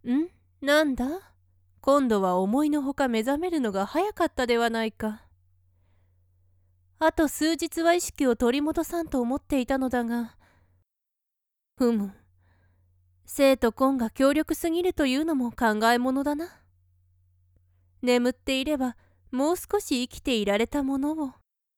ん？なんだ？今度は思いのほか目覚めるのが早かったではないか。あと数日は意識を取り戻さんと思っていたのだが。ふむ。生と根が強力すぎるというのも考えものだな。眠っていればもう少し生きていられたものを。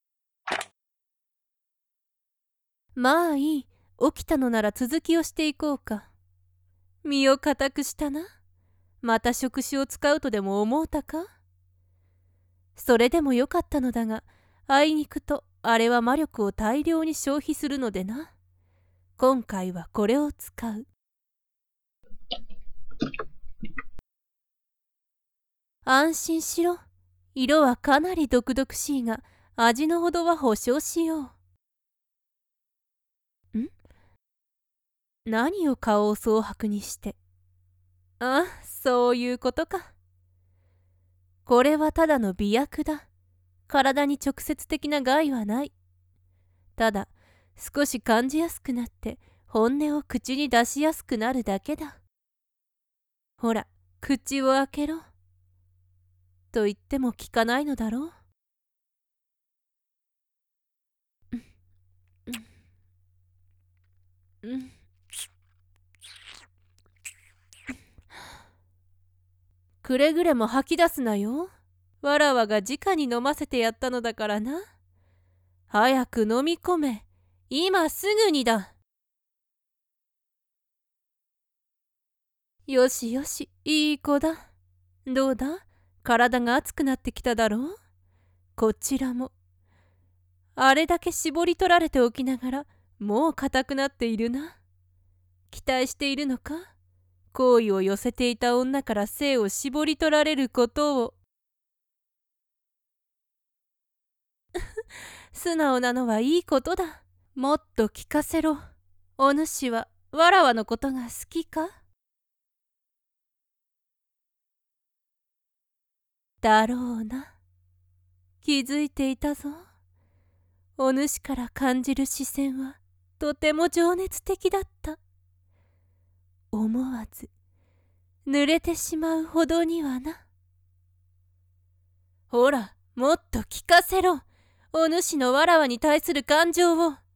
まあいい。起きたのなら続きをしていこうか。身を固くしたな。また触手を使うとでも思うたか？それでもよかったのだが、あいにくとあれは魔力を大量に消費するのでな。今回はこれを使う。安心しろ。色はかなり毒々しいが、味のほどは保証しよう。何を顔を蒼白にして。あ、そういうことか。これはただの媚薬だ。体に直接的な害はない。ただ、少し感じやすくなって、本音を口に出しやすくなるだけだ。ほら、口を開けろ。と言っても聞かないのだろう。くれぐれも吐き出すなよ。わらわが直に飲ませてやったのだからな。早く飲み込め。今すぐにだ。よしよし、いい子だ。どうだ？体が熱くなってきただろう？こちらも。あれだけ絞り取られておきながら、もう硬くなっているな。期待しているのか？好意を寄せていた女から性を絞り取られることを。素直なのはいいことだ。もっと聞かせろ。お主はわらわのことが好きか？だろうな。気づいていたぞ。お主から感じる視線はとても情熱的だった。思わず濡れてしまうほどにはな。ほら、もっと聞かせろ。お主のわらわに対する感情を。滑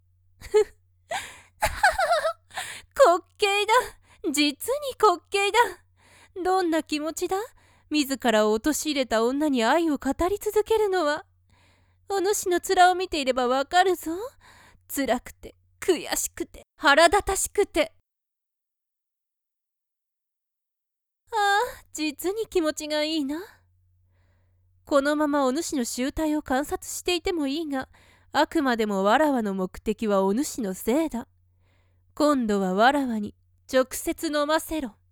稽だ。実に滑稽だ。どんな気持ちだ？自らを陥れた女に愛を語り続けるのは。お主の面を見ていればわかるぞ。辛くて、悔しくて、腹立たしくて。ああ、実に気持ちがいいな。このままお主の醜態を観察していてもいいが、あくまでもわらわの目的はお主のせいだ。今度はわらわに直接飲ませろ。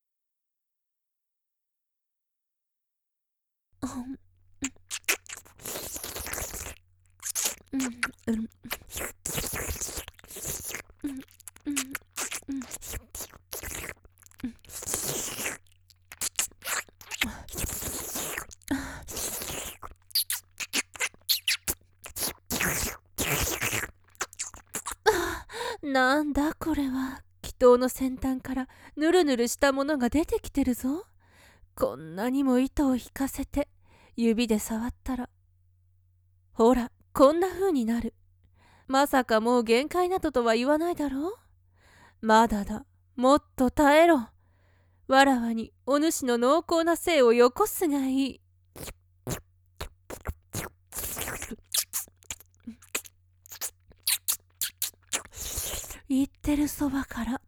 なんだこれは。祈祷の先端からぬるぬるしたものが出てきてるぞ。こんなにも糸を引かせて指で触ったら、ほらこんな風になる。まさかもう限界などとは言わないだろう。まだだ。もっと耐えろ。わらわにお主の濃厚な性をよこすがいい。言ってるそばから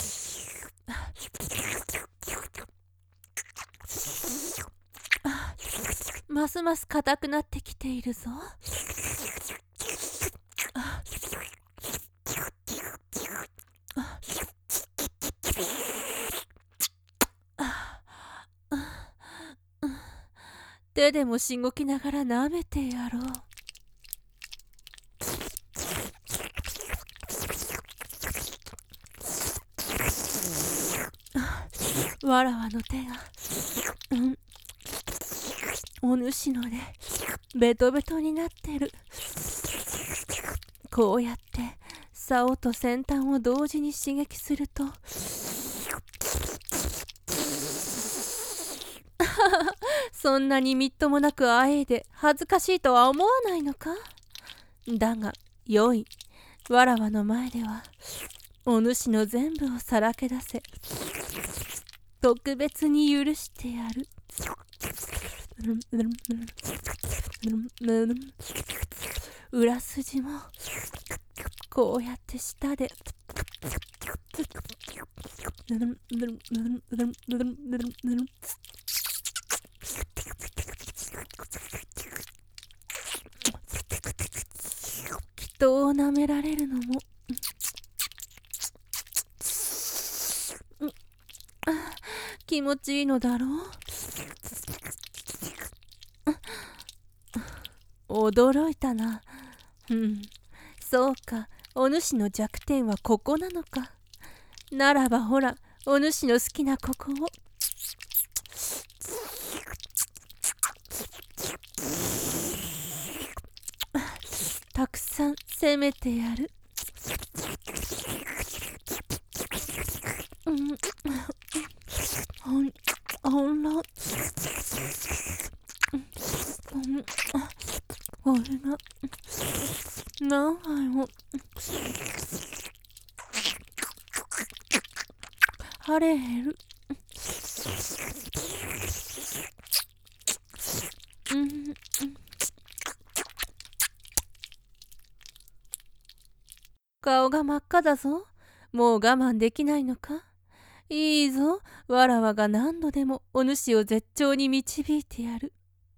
ますます硬くなってきているぞ。手でもしごきながら舐めてやろう。わらわの手が、お主のでベトベトになってる。こうやって竿と先端を同時に刺激すると、 そんなにみっともなくあえいで恥ずかしいとは思わないのか。だがよい。わらわの前ではお主の全部をさらけ出せ。特別に許してやる。裏筋もこうやって舌で人を舐められるのも気持ちいいのだろう。驚いたな。そうか、お主の弱点はここなのか。ならばほら、お主の好きなここを。たくさん攻めてやる。ほんら俺が何杯も晴れへる。顔が真っ赤だぞ。もう我慢できないのか。いいぞ、わらわが何度でもお主を絶頂に導いてやる。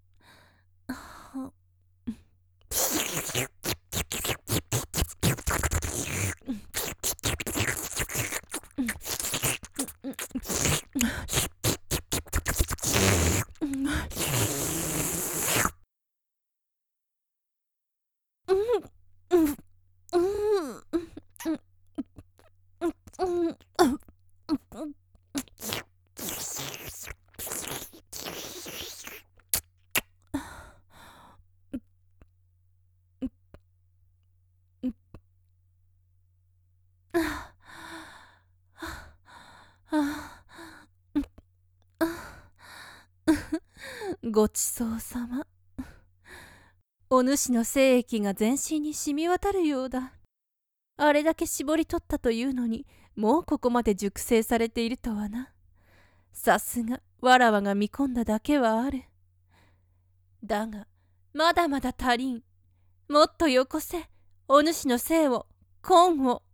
ごちそうさま。お主の精液が全身に染み渡るようだ。あれだけ絞り取ったというのに、もうここまで熟成されているとはな。さすがわらわが見込んだだけはある。だがまだまだ足りん。もっとよこせ、お主の精を、根を。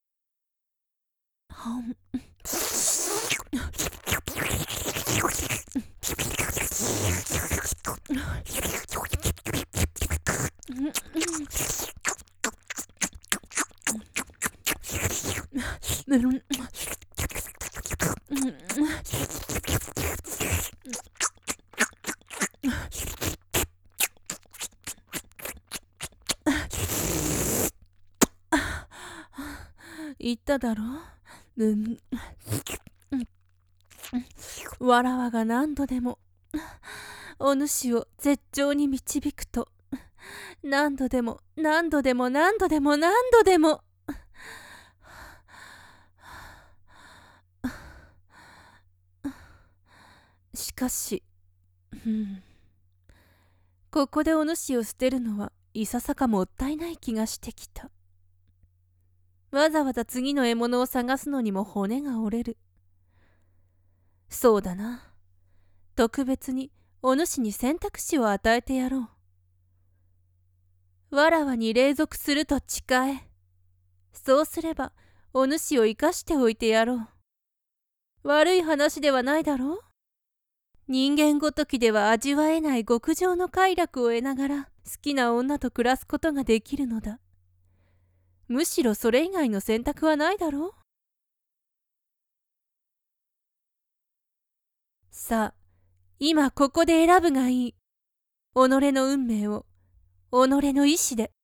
言っただろう。わらわが何度でもお主を絶頂に導くと、何度でも何度でも何度でも何度でも。しかし、ここでお主を捨てるのはいささかもったいない気がしてきた。わざわざ次の獲物を探すのにも骨が折れる。そうだな。特別にお主に選択肢を与えてやろう。わらわに隷属すると誓え。そうすればお主を生かしておいてやろう。悪い話ではないだろう。人間ごときでは味わえない極上の快楽を得ながら好きな女と暮らすことができるのだ。むしろそれ以外の選択はないだろう。さあ、今ここで選ぶがいい。己の運命を、己の意志で。